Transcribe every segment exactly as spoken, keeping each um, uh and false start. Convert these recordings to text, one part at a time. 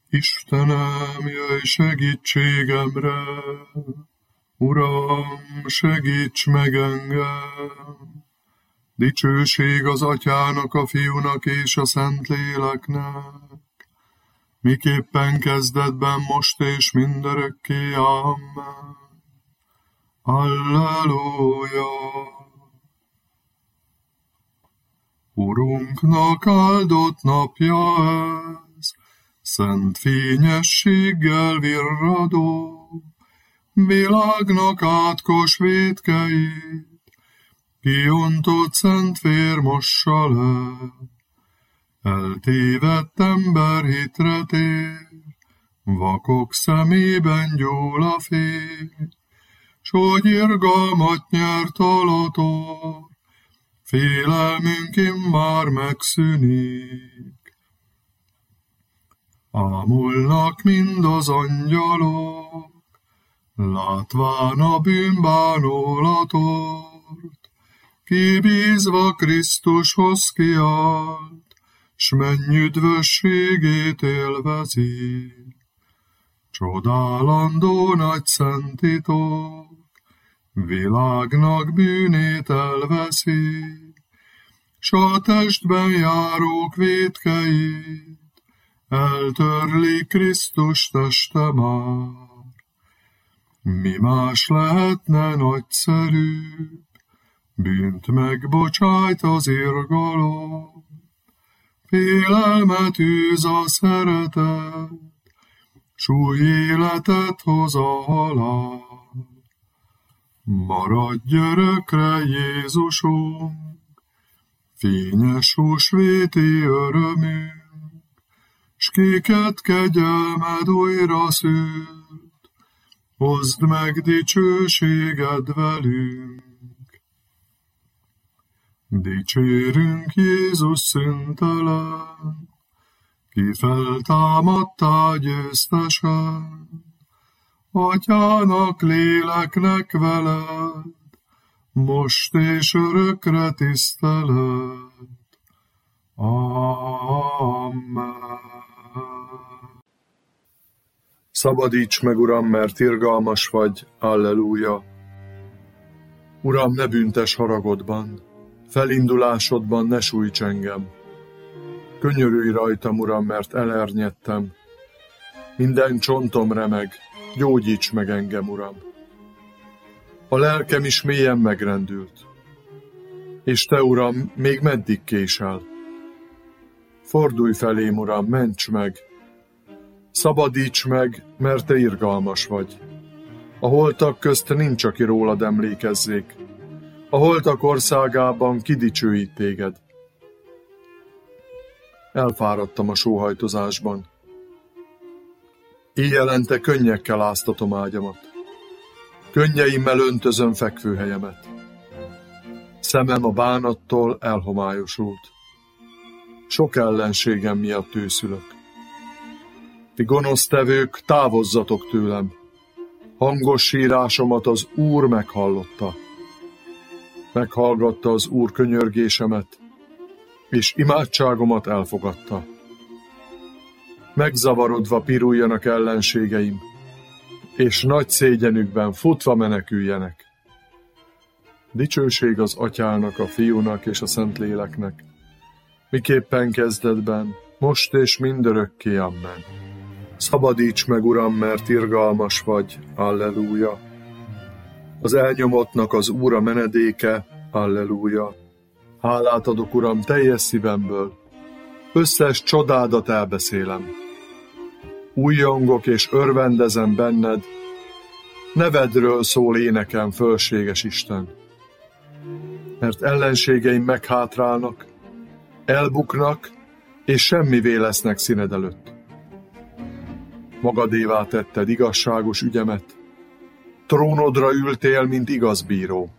Istenem, jöjj segítségemre, Uram, segíts meg engem! Dicsőség az Atyának, a Fiúnak és a Szentléleknek, miképpen kezdetben, most és mindörökké. Amen. Halleluja! Urunknak áldott napja ez, szent fényességgel virradó, világnak átkos vétkeit, kiontott szent vér mossa le. Eltévedt ember hitre tér, vakok szemében gyúl a fény, s hogy irgalmat nyert alator, félelmünk immár megszűnik. Ámulnak mind az angyalok, látván a bűnbánulatort, kibízva Krisztushoz kiállt, s menny üdvösségét élvezi. Csodálandó nagy szent titok, világnak bűnét elveszi, s a testben járók vétkeit eltörli Krisztus teste már. Mi más lehetne nagyszerűbb, bűnt megbocsájt az irgalom, félelmet űz a szeretet, s új életet hoz a halál. Maradj örökre, Jézusunk, fényes húsvéti örömünk, s kiket kegyelmed újra szült, hozd meg dicsőséged velünk. Dicsérünk Jézus szüntelen, ki feltámadtál győztesen, Atyának, léleknek veled, most és örökre tisztelet. Amen. Szabadíts meg, Uram, mert irgalmas vagy, alleluja. Uram, ne büntes haragodban, felindulásodban ne sújts engem. Könyörülj rajtam, Uram, mert elernyedtem. Minden csontom remeg, gyógyíts meg engem, Uram. A lelkem is mélyen megrendült. És te, Uram, még meddig késel? Fordulj felém, Uram, ments meg! Szabadíts meg, mert te irgalmas vagy. A holtak közt nincs, aki rólad emlékezzék. A holtak országában kidicsőít téged. Elfáradtam a sóhajtozásban. Éjjelente könnyekkel áztatom ágyamat. Könnyeimmel öntözöm fekvőhelyemet. Szemem a bánattól elhomályosult. Sok ellenségem miatt őszülök. Ti gonosztevők, távozzatok tőlem. Hangos sírásomat az Úr meghallotta. Meghallgatta az Úr könyörgésemet, és imádságomat elfogadta. Megzavarodva piruljanak ellenségeim, és nagy szégyenükben futva meneküljenek. Dicsőség az Atyának, a Fiúnak és a Szentléleknek, miképpen kezdetben, most és mindörökké. Amen. Szabadíts meg, Uram, mert irgalmas vagy, alleluja. Az elnyomottnak az Úr a menedéke, alleluja. Hálát adok, Uram, teljes szívemből, összes csodádat elbeszélem. Újjongok és örvendezem benned, nevedről szól énekem, fölséges Isten. Mert ellenségeim meghátrálnak, elbuknak, és semmivé lesznek színed előtt. Magadévá tetted igazságos ügyemet, trónodra ültél, mint igaz bíró.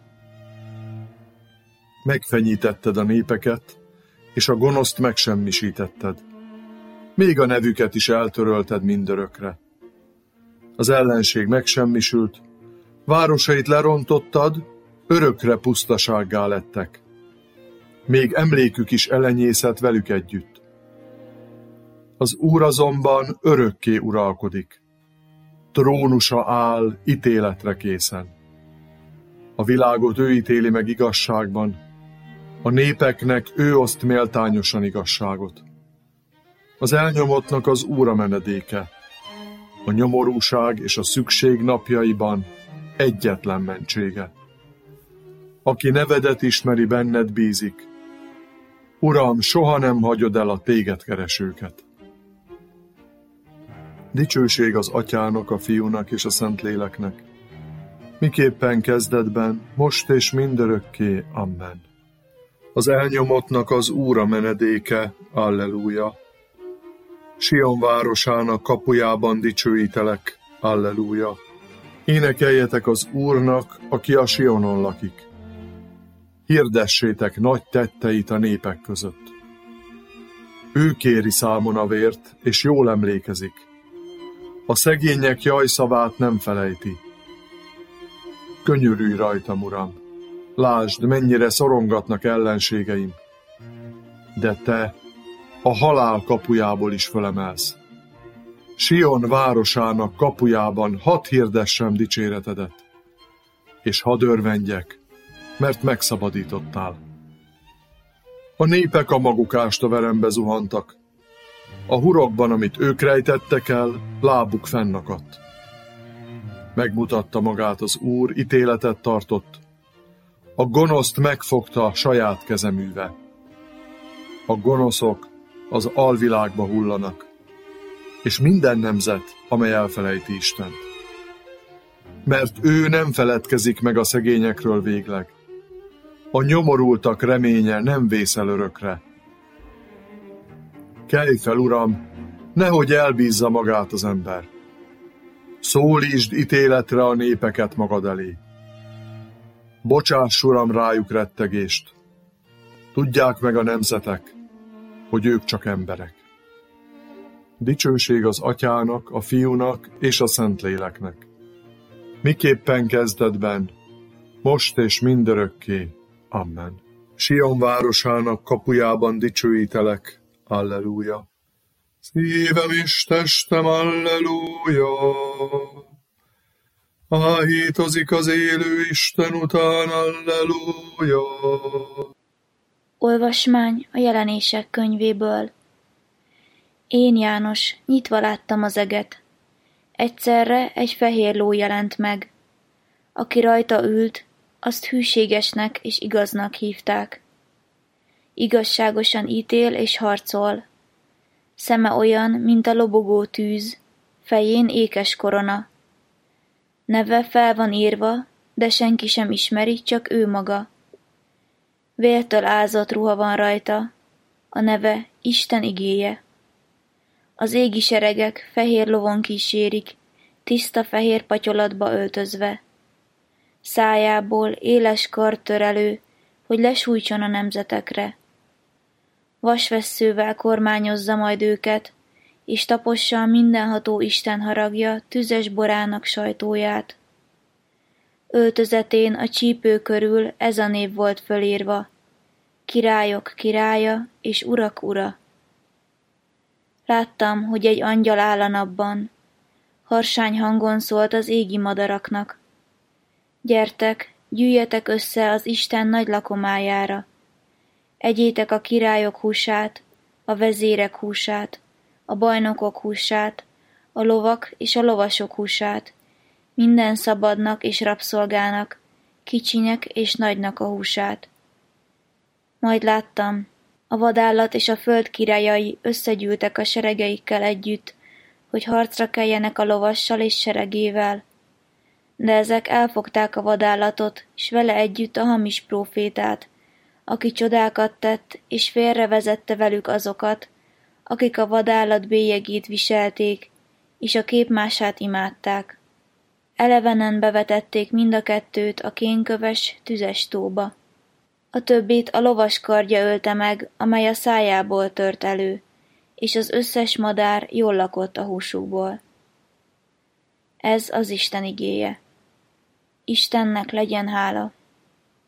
Megfenyítetted a népeket, és a gonoszt megsemmisítetted. Még a nevüket is eltörölted mindörökre. Az ellenség megsemmisült, városait lerontottad, örökre pusztasággá lettek. Még emlékük is elenyészett velük együtt. Az Úr azonban örökké uralkodik. Trónusa áll ítéletre készen. A világot ő ítéli meg igazságban, a népeknek ő oszt méltányosan igazságot. Az elnyomottnak az Úr a menedéke, a nyomorúság és a szükség napjaiban egyetlen mentsége. Aki nevedet ismeri, benned bízik. Uram, soha nem hagyod el a téged keresőket. Dicsőség az Atyának, a Fiúnak és a Szentléleknek, miképpen kezdetben, most és mindörökké. Amen. Az elnyomottnak az Úr a menedéke, Alleluja. Sion városának kapujában dicsőítelek, Alleluja. Énekeljetek az Úrnak, aki a Sionon lakik. Hirdessétek nagy tetteit a népek között. Ő kéri számon a vért, és jól emlékezik. A szegények jajszavát nem felejti. Könyörülj rajtam, Uram! Lásd, mennyire szorongatnak ellenségeim. De te a halál kapujából is fölemelsz. Sion városának kapujában hadd hirdessem dicséretedet, és hadd örvendjek, mert megszabadítottál. A népek a maguk ástaverembe zuhantak. A hurokban, amit ők rejtettek el, lábuk fennakadt. Megmutatta magát az Úr, ítéletet tartott. A gonoszt megfogta saját kezeműve. A gonoszok az alvilágba hullanak, és minden nemzet, amely elfelejti Istent. Mert ő nem feledkezik meg a szegényekről végleg. A nyomorultak reménye nem vészel örökre. Kelj fel, Uram, nehogy elbízza magát az ember. Szólítsd ítéletre a népeket magad elé. Bocsáss, Uram, rájuk rettegést. Tudják meg a nemzetek, hogy ők csak emberek. Dicsőség az Atyának, a Fiúnak és a Szentléleknek. Miképpen kezdetben, most és mindörökké. Amen. Sion városának kapujában dicsőítelek. Alleluja. Szívem és testem, alleluja. Áhítozik az élő Isten után, alleluja. Olvasmány a Jelenések könyvéből. Én, János, nyitva láttam az eget. Egyszerre egy fehér ló jelent meg. Aki rajta ült, azt hűségesnek és igaznak hívták. Igazságosan ítél és harcol. Szeme olyan, mint a lobogó tűz, fején ékes korona. Neve fel van írva, de senki sem ismeri, csak ő maga. Vértől ázott ruha van rajta, a neve Isten igéje. Az égi seregek fehér lovon kísérik, tiszta fehér patyolatba öltözve. Szájából éles kard tör elő, hogy lesújtson a nemzetekre. Vasvesszővel kormányozza majd őket, és tapossa a mindenható Isten haragja tüzes borának sajtóját. Öltözetén a csípő körül ez a név volt fölírva: Királyok királya és urak ura. Láttam, hogy egy angyal áll a napban. Harsány hangon szólt az égi madaraknak: Gyertek, gyűjjetek össze az Isten nagy lakomájára. Egyétek a királyok húsát, a vezérek húsát, a bajnokok húsát, a lovak és a lovasok húsát, minden szabadnak és rabszolgának, kicsinek és nagynak a húsát. Majd láttam, a vadállat és a föld királyai összegyűltek a seregeikkel együtt, hogy harcra keljenek a lovassal és seregével. De ezek elfogták a vadállatot, s vele együtt a hamis prófétát, aki csodákat tett, és félrevezette velük azokat, akik a vadállat bélyegét viselték, és a képmását imádták. Elevenen bevetették mind a kettőt a kénköves, tüzes tóba. A többit a lovas kardja ölte meg, amely a szájából tört elő, és az összes madár jól lakott a húsukból. Ez az Isten igéje. Istennek legyen hála.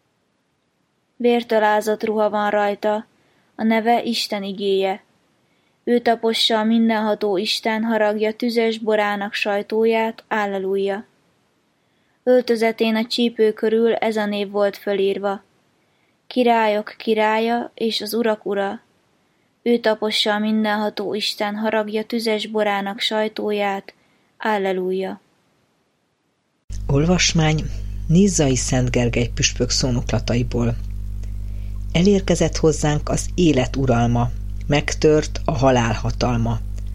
Vértől ázott ruha van rajta, a neve Isten igéje. Ő tapossa a mindenható Isten haragja tüzes borának sajtóját, Alleluja. Öltözetén a csípő körül ez a név volt fölírva: Királyok királya és az urak ura. Ő tapossa a mindenható Isten haragja tüzes borának sajtóját, Alleluja. Olvasmány Nizzai Szent Gergely püspök szónoklataiból. Elérkezett hozzánk az élet uralma, megtört a halál hatalma.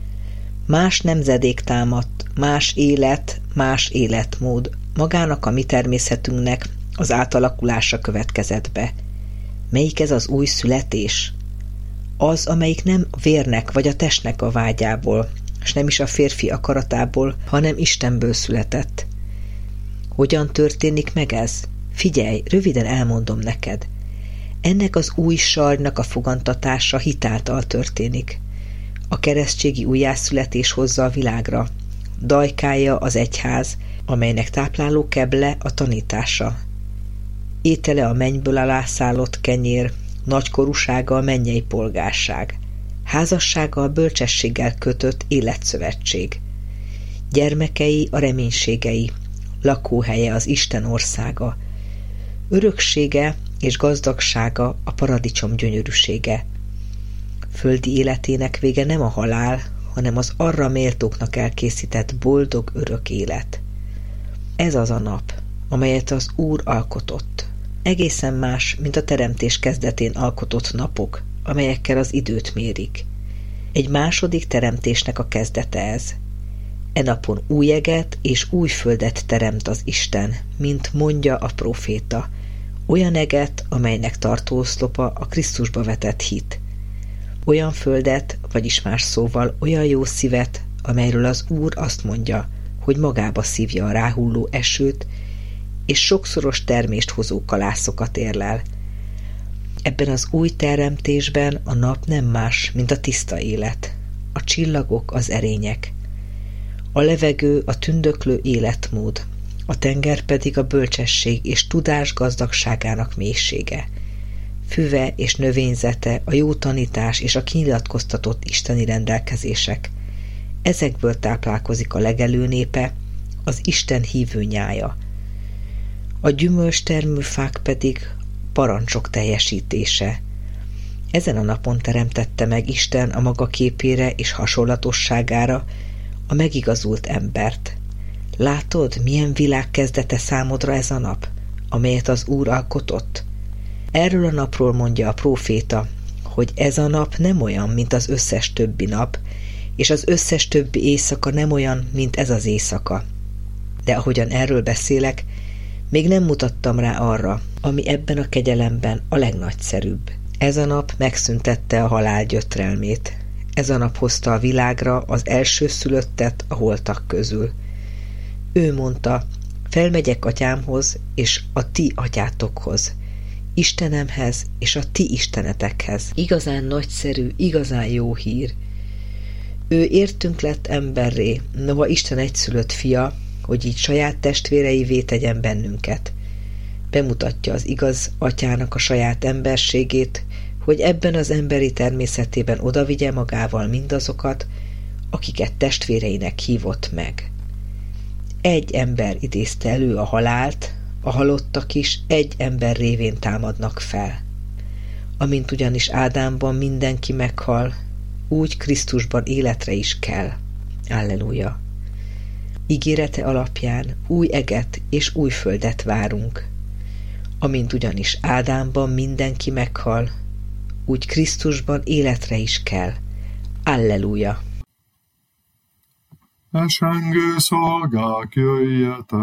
Más nemzedék támadt, más élet, más életmód, magának a mi természetünknek az átalakulása következett be. Melyik ez az új születés? Az, amelyik nem a vérnek vagy a testnek a vágyából, és nem is a férfi akaratából, hanem Istenből született. Hogyan történik meg ez? Figyelj, röviden elmondom neked. Ennek az új sarjnak a fogantatása hitáltal történik. A keresztségi újjászületés hozza a világra. Dajkája az egyház, amelynek tápláló keble a tanítása. Étele a mennyből alászállott kenyér, nagykorúsága a mennyei polgárság. Házassága a bölcsességgel kötött életszövetség. Gyermekei a reménységei, lakóhelye az Isten országa. Öröksége és gazdagsága a paradicsom gyönyörűsége. Földi életének vége nem a halál, hanem az arra méltóknak elkészített boldog örök élet. Ez az a nap, amelyet az Úr alkotott. Egészen más, mint a teremtés kezdetén alkotott napok, amelyekkel az időt mérik. Egy második teremtésnek a kezdete ez. E napon új eget és új földet teremt az Isten, mint mondja a próféta, olyan eget, amelynek tartóoszlopa a Krisztusba vetett hit. Olyan földet, vagyis más szóval olyan jó szívet, amelyről az Úr azt mondja, hogy magába szívja a ráhulló esőt, és sokszoros termést hozó kalászokat érlel. Ebben az új teremtésben a nap nem más, mint a tiszta élet, a csillagok az erények, a levegő a tündöklő életmód, a tenger pedig a bölcsesség és tudás gazdagságának mélysége, füve és növényzete a jó tanítás és a kinyilatkoztatott isteni rendelkezések. Ezekből táplálkozik a legelő népe, az Isten hívő nyája. A gyümölcstermő fák pedig parancsok teljesítése. Ezen a napon teremtette meg Isten a maga képére és hasonlatosságára a megigazult embert. Látod, milyen világ kezdete számodra ez a nap, amelyet az Úr alkotott? Erről a napról mondja a próféta, hogy ez a nap nem olyan, mint az összes többi nap, és az összes többi éjszaka nem olyan, mint ez az éjszaka. De ahogyan erről beszélek, még nem mutattam rá arra, ami ebben a kegyelemben a legnagyszerűbb. Ez a nap megszüntette a halál gyötrelmét. Ez a nap hozta a világra az elsőszülöttet a holtak közül. Ő mondta, felmegyek atyámhoz és a ti atyátokhoz, Istenemhez és a ti istenetekhez. Igazán nagyszerű, igazán jó hír. Ő értünk lett emberré, noha Isten egyszülött fia, hogy így saját testvéreivé tegyen bennünket. Bemutatja az igaz atyának a saját emberségét, hogy ebben az emberi természetében odavigye magával mindazokat, akiket testvéreinek hívott meg. Egy ember idézte elő a halált, a halottak is egy ember révén támadnak fel. Amint ugyanis Ádámban mindenki meghal, úgy Krisztusban életre is kell. Alleluja! Ígérete alapján új eget és új földet várunk. Amint ugyanis Ádámban mindenki meghal, úgy Krisztusban életre is kell. Alleluja! Esengő szolgák, jöjjetek,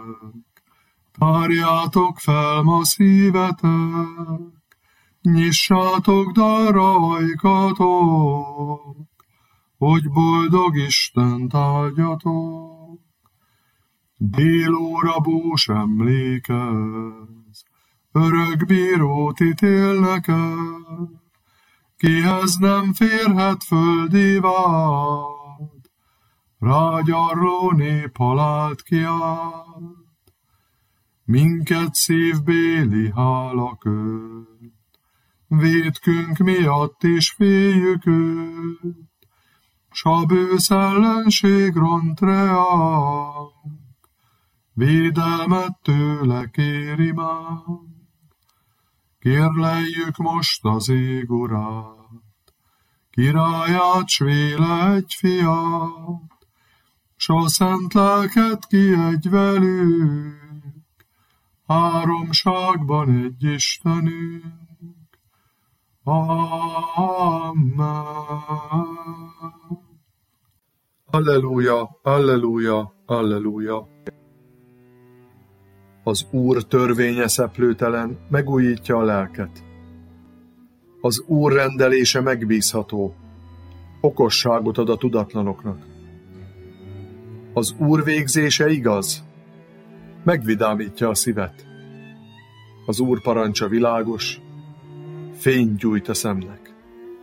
tárjátok fel ma szívetek, nyissátok darra ajkatok, hogy boldog Istent áldjatok. Délóra bús emlékez, örök bírót ítélnek el, kihez nem férhet földi vád, rágyarló nép halált kiált. Minket szívbéli hála köt, vétkünk miatt is féljük őt, s a bősz ellenség ront reánk, védelmet tőle kéri már. Kérleljük most az ég urát, királyát, s véle egy fiát, s a szent lelket kiadj velük, háromságban egy Istenünk. Amen. Alleluja, alleluja, alleluja. Az Úr törvénye szeplőtelen, megújítja a lelket. Az Úr rendelése megbízható, okosságot ad a tudatlanoknak. Az Úr végzése igaz, megvidámítja a szívet. Az Úr parancsa világos, fényt gyújt a szemnek.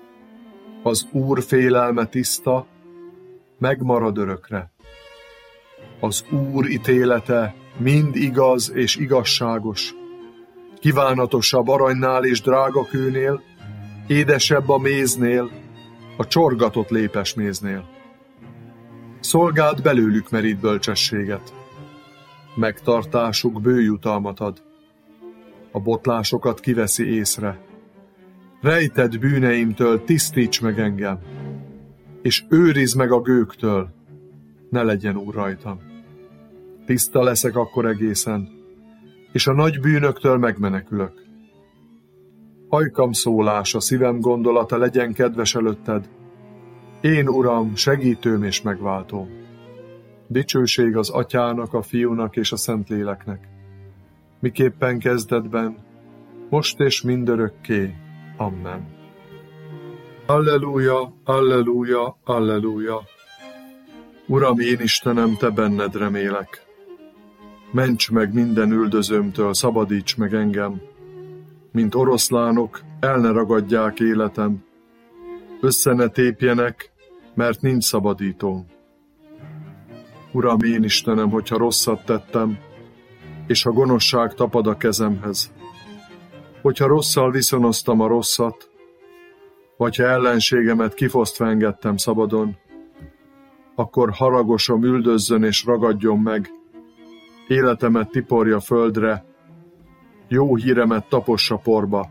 Az Úr félelme tiszta, megmarad örökre. Az Úr ítélete mind igaz és igazságos, kívánatosabb aranynál és drágakőnél, édesebb a méznél, a csorgatott lépesméznél. Szolgáld belőlük merít bölcsességet, megtartásuk bő jutalmat ad, a botlásokat kiveszi észre. Rejtett bűneimtől tisztíts meg engem, és őrizd meg a gőktől, ne legyen úr rajtam. Tiszta leszek akkor egészen, és a nagy bűnöktől megmenekülök. Ajkam szólása, szívem gondolata legyen kedves előtted, én, Uram, segítőm és megváltóm. Dicsőség az Atyának, a Fiúnak és a Szentléleknek, miképpen kezdetben, most és mindörökké. Amen. Alleluja, alleluja, alleluja. Uram, én Istenem, te benned remélek. Ments meg minden üldözőmtől, szabadíts meg engem. Mint oroszlánok, el ne ragadják életem. Össze ne tépjenek, mert nincs szabadítóm. Uram, én Istenem, hogyha rosszat tettem, és a gonoszság tapad a kezemhez, hogyha rosszal viszonoztam a rosszat, vagy ha ellenségemet kifosztva engedtem szabadon, akkor haragosom üldözzön és ragadjon meg, életemet tiporja földre, jó híremet tapossa porba.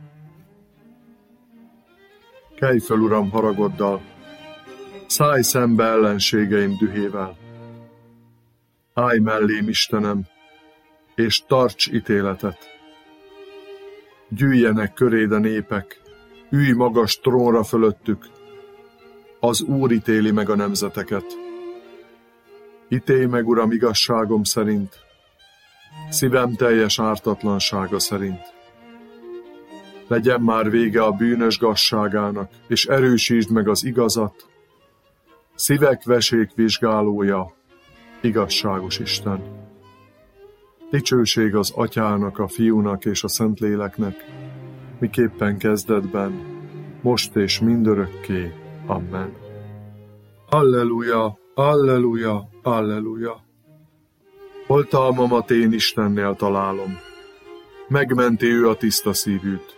Kelj föl, Uram, haragoddal, szállj szembe ellenségeim dühével. Állj mellém, Istenem, és tarts ítéletet. Gyűjjenek köréd a népek, ülj magas trónra fölöttük, az Úr ítéli meg a nemzeteket. Ítélj meg, Uram, igazságom szerint, szívem teljes ártatlansága szerint. Legyen már vége a bűnös gazságának, és erősítsd meg az igazat, szívek vesék vizsgálója, igazságos Isten. Dicsőség az Atyának, a Fiúnak és a Szentléleknek, miképpen kezdetben, most és mindörökké. Amen. Alleluja, alleluja, alleluja. Oltalmamat én Istennél találom, megmenti ő a tiszta szívűt.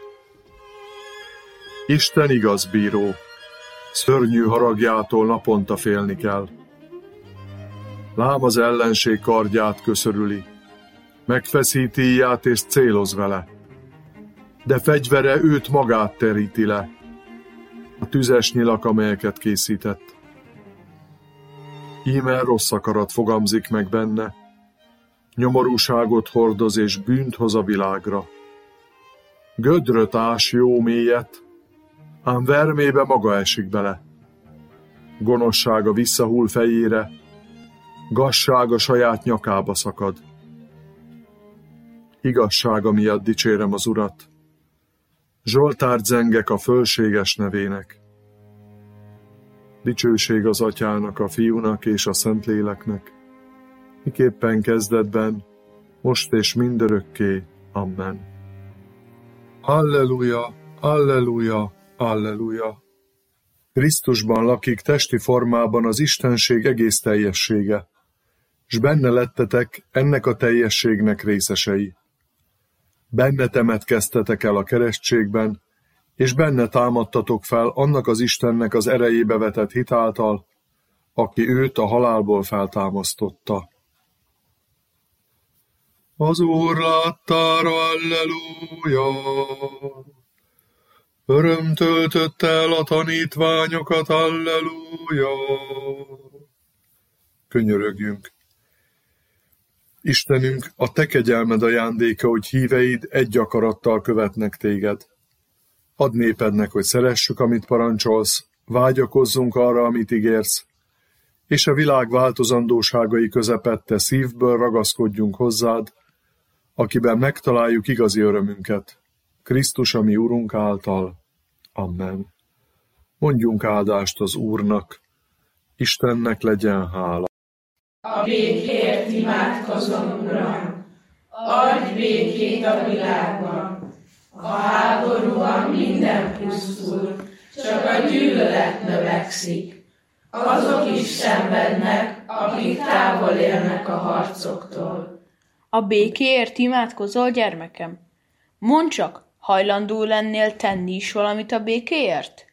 Isten igaz bíró, szörnyű haragjától naponta félni kell. Lám az ellenség kardját köszörüli, megfeszíti íját és céloz vele, de fegyvere őt magát teríti le, a tüzes nyilak, amelyeket készített. Íme rossz akarat fogamzik meg benne, nyomorúságot hordoz és bűnt hoz a világra. Gödröt ás jó mélyet, ám vermébe maga esik bele. Gonoszsága visszahull fejére, gazsága saját nyakába szakad. Igazsága miatt dicsérem az Urat, zsoltárt zengek a fölséges nevének. Dicsőség az Atyának, a Fiúnak és a Szentléleknek, miképpen kezdetben, most és mindörökké. Amen. Alleluja, alleluja, alleluja. Krisztusban lakik testi formában az Istenség egész teljessége, s benne lettetek ennek a teljességnek részesei. Benne temetkeztetek el a keresztségben, és benne támadtatok fel annak az Istennek az erejébe vetett hit által, aki őt a halálból feltámasztotta. Az Úr láttára, alleluja! Öröm töltötte el a tanítványokat, alleluja! Könyörögjünk. Istenünk, a te kegyelmed ajándéka, hogy híveid egy akarattal követnek téged. Add népednek, hogy szeressük, amit parancsolsz, vágyakozzunk arra, amit ígérsz, és a világ változandóságai közepette szívből ragaszkodjunk hozzád, akiben megtaláljuk igazi örömünket, Krisztus, a mi Urunk által. Amen. Mondjunk áldást az Úrnak, Istennek legyen hála. A békért imádkozom, Uram, adj békét a világban. A háborúban minden pusztul, csak a gyűlölet növekszik. Azok is szenvednek, akik távol élnek a harcoktól. A békéért imádkozol, gyermekem? Mondd csak, hajlandó lennél tenni is valamit a békéért?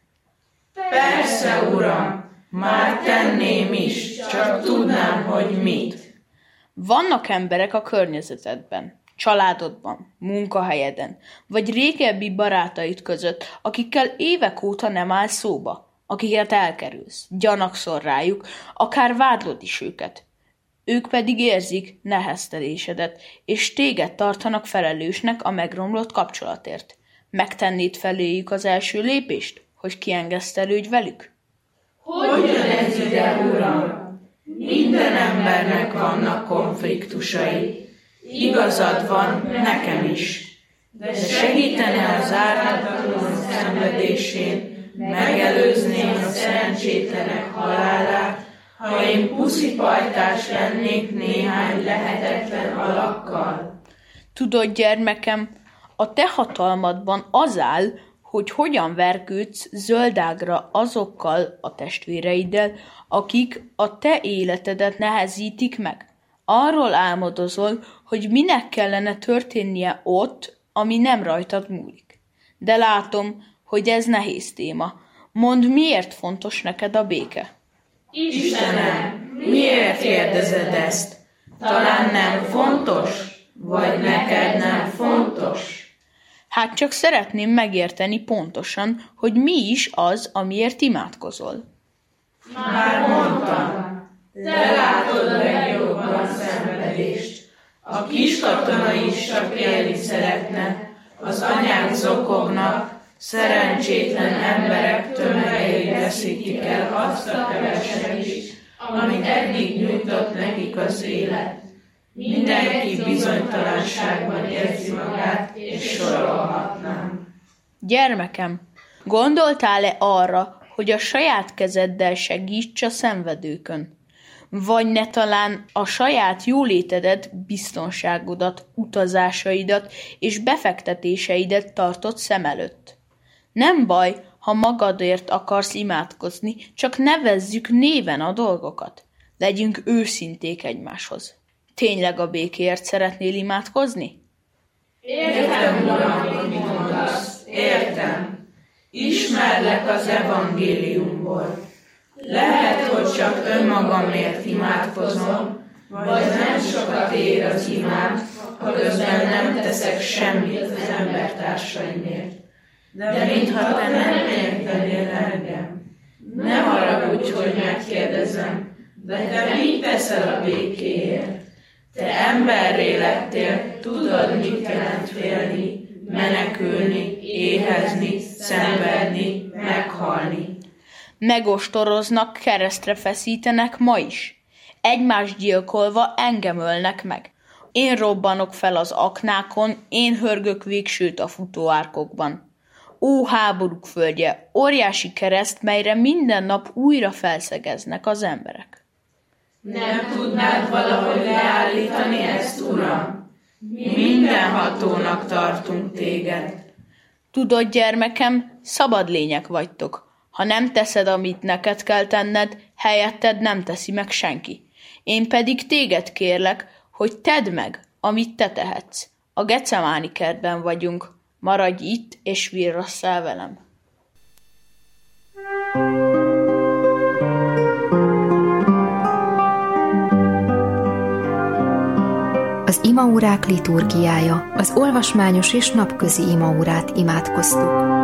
Persze, Uram, már tenném is, csak tudnám, hogy mit. Vannak emberek a környezetedben, családodban, munkahelyeden, vagy régebbi barátaid között, akikkel évek óta nem áll szóba, akiket elkerülsz, gyanakszol rájuk, akár vádlod is őket. Ők pedig érzik neheztelésedet, és téged tartanak felelősnek a megromlott kapcsolatért. Megtennéd feléjük az első lépést, hogy kiengesztelődj velük? Hogy jön ez ide, Uram? Minden embernek vannak konfliktusai. Igazad van, nekem is. De segítene az ártatlanul szenvedésén, megelőzném a szerencsétlenek halálát, ha én puszipajtás lennék néhány lehetetlen alakkal. Tudod, gyermekem, a te hatalmadban az áll, hogy hogyan vergődsz zöldágra azokkal a testvéreiddel, akik a te életedet nehezítik meg. Arról álmodozol, hogy minek kellene történnie ott, ami nem rajtad múlik. De látom, hogy ez nehéz téma. Mondd, miért fontos neked a béke? Istenem, miért kérdezed ezt? Talán nem fontos? Vagy neked nem fontos? Hát csak szeretném megérteni pontosan, hogy mi is az, amiért imádkozol. Már mondtam, te látod a legjobban a szenvedést. A kiskatona is csak élni szeretne, az anyák zokognak, szerencsétlen emberek tömegei veszítik el azt a keveset is, amit eddig nyújtott nekik az élet. Mindenki bizonytalanságban érzi magát, és sorolhatnám. Gyermekem, gondoltál-e arra, hogy a saját kezeddel segíts a szenvedőkön? Vagy ne talán a saját jólétedet, biztonságodat, utazásaidat és befektetéseidet tartod szem előtt? Nem baj, ha magadért akarsz imádkozni, csak nevezzük néven a dolgokat. Legyünk őszinték egymáshoz. Tényleg a békéért szeretnél imádkozni? Értem, Uram, hogy mit mondasz. Értem. Ismerlek az evangéliumból. Lehet, hogy csak önmagamért imádkozom, vagy nem sokat ér az imám, ha közben nem teszek semmit az embertársaimért. De mintha te nem értenél engem. Ne haragudj, hogy megkérdezem, de te mit teszel a békéért? Te emberré lettél, tudod, mit jelent félni, menekülni, éhezni, szenvedni, meghalni. Megostoroznak, keresztre feszítenek ma is. Egymást gyilkolva engem ölnek meg. Én robbanok fel az aknákon, én hörgök végsőt a futóárkokban. Ó, háborúk földje, óriási kereszt, melyre minden nap újra felszegeznek az emberek. Nem tudnád valahogy leállítani ezt, Uram? Mi mindenhatónak tartunk téged. Tudod, gyermekem, szabad lények vagytok. Ha nem teszed, amit neked kell tenned, helyetted nem teszi meg senki. Én pedig téged kérlek, hogy tedd meg, amit te tehetsz. A Gecemáni kertben vagyunk. Maradj itt, és virrasszál velem. az imaórák liturgiája, az olvasmányos és napközi imaórát imádkoztuk.